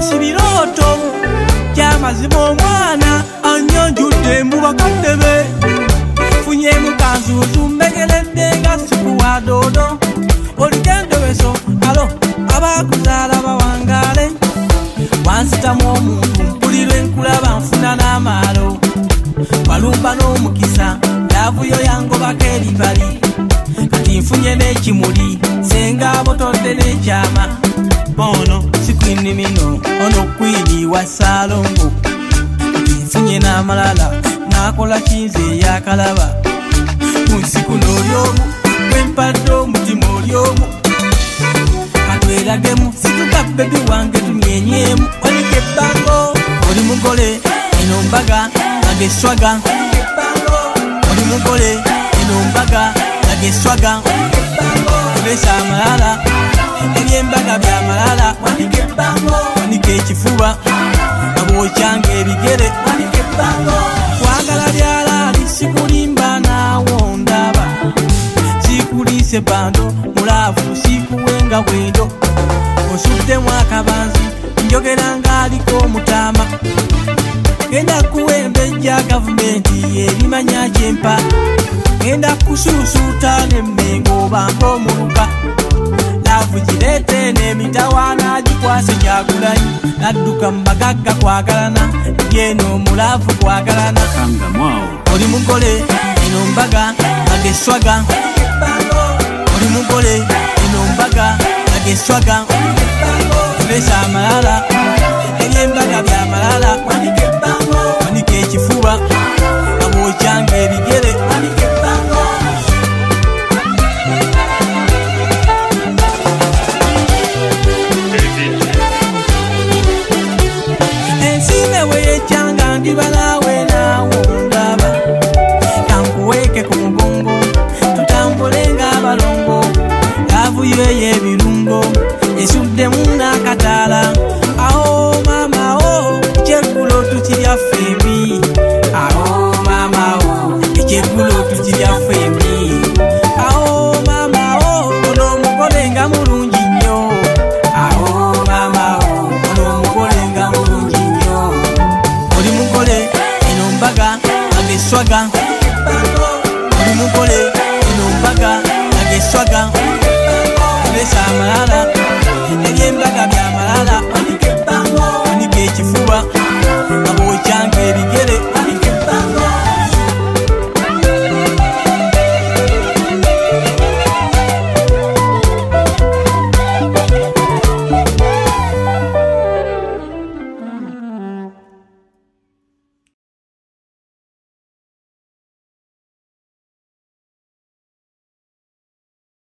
si biroto kyamazima omwana anyonjudde mu bakadde be funye mukanzu zumbegeledde nga sikuwa dodo olugendo lweso alo abakuzaala bawangale wansitamu omuntu mpulirwe nkulaba nfuna n'amaalo walumba n'omukisa laavuyo yangobako eribali kati nfunye n'ekimuli senga abotodde n'ekyama ono sikwini mino ono kwini wa Salongo kati nfunye n'amalala nakola kinze yakalaba kunsiku n'olyomu wempadde omutima olyomu katweragemu situka bebi wange tunyenyemu wanike ebbango oli mugole eno mbaga nageswaga oli mugole eno mbaga nageswaga olesa amalala ebyembaga byamalala wanike ebbango wanike ekifuba abwocyange ebigere wanike ebbango kwagala byalaali sikulimba naawo ndaba sikulise bando mulavu sikuwenga bwendo osuddemu akabanzi njogera ng'aliko omutama genda kuwembejja gavumenti ebimanya gyempa genda kusuusuuta nemmengo bampa omuluka laavu gireete n'emitawaana gikwase Kyagulanyi nadduka mu bagagga kwagalana yeeno omulaavu kwagalana oli mugole eno mbaga nageswaga oli mugole eno mbaga nageswaga olesa amalala ebyembaga byamalala wanike ekifuba abwocyange ebigere wanike ebbango ensime weyecyanga ndibalawe naawo ndaba kankuweeke ku mugongo tutambule ng'abalongo laavuyo ey'ebiro